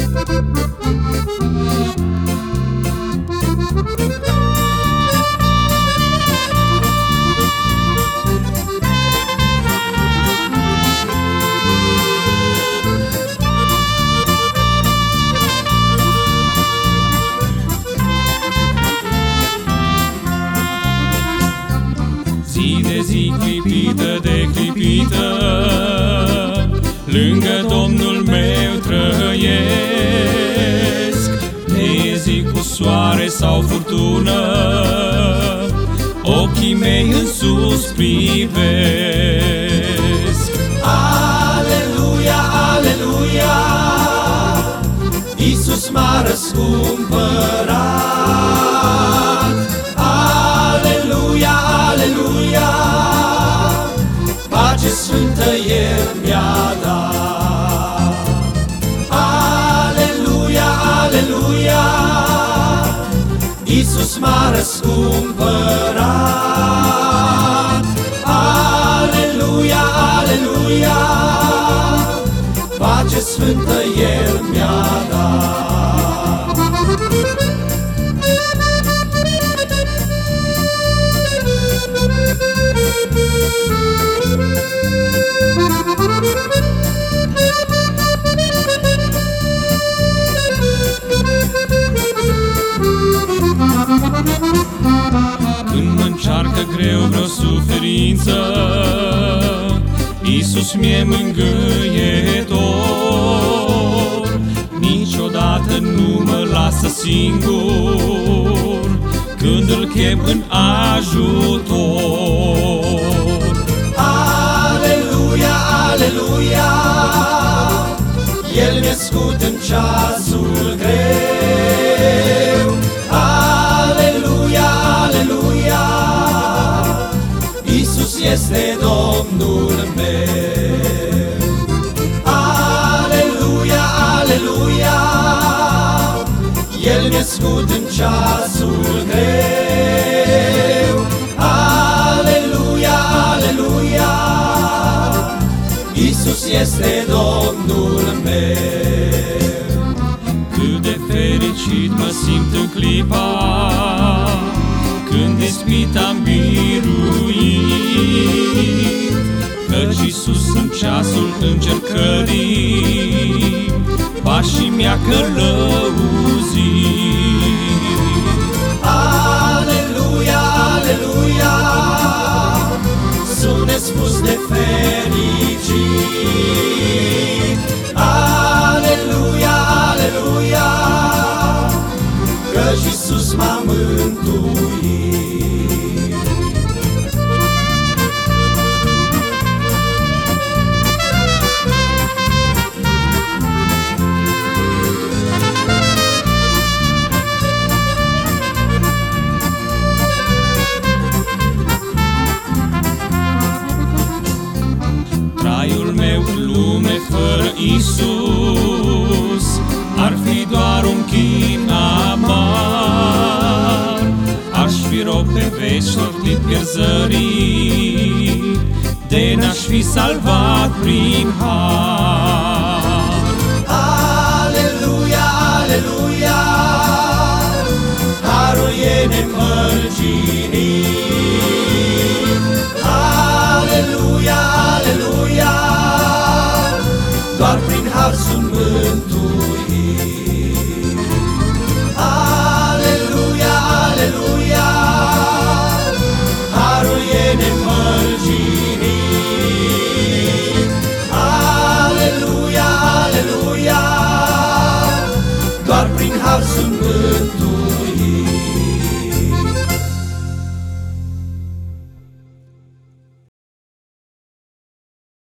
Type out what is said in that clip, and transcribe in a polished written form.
Zi de zi, clipită de clipită, lângă Domnul meu trăiesc. De zi cu soare sau furtună, ochii mei în sus privesc. Aleluia, aleluia, Iisus m-a răscumpărat. Aleluia, aleluia, pace sfântă El mi-a dat. Aleluia, aleluia, Iisus m-a răscumpărat. Aleluia, aleluia, pace sfântă El mi-a dat. Când mă încearcă greu vreo suferință, Iisus mi-e mângâietor. Niciodată nu mă lasă singur când îl chem în ajutor. Aleluia, aleluia, El mi-e scut în ceasul greu. Aleluia, aleluia, Iisus este Domnul meu. Aleluia, aleluia, El mi-e scut în ceasul greu. Aleluia, aleluia, Iisus este Domnul meu. Cât de fericit mă simt în clipa când ispita-mi biruit, căci Iisus în ceasul încercării pașii mi-a călăuzit. Aleluia, aleluia, sunt nespus de fericit. Aleluia, aleluia, căci Iisus m-a mântuit. Traiul meu în lume fără Iisus ar fi doar un chin amar. Aș fi rob pe veci sortit pierzării, de n-aș fi salvat prin har. Aleluia, aleluia, harul e nemărginit. Aleluia, aleluia, doar prin har sunt mântuit.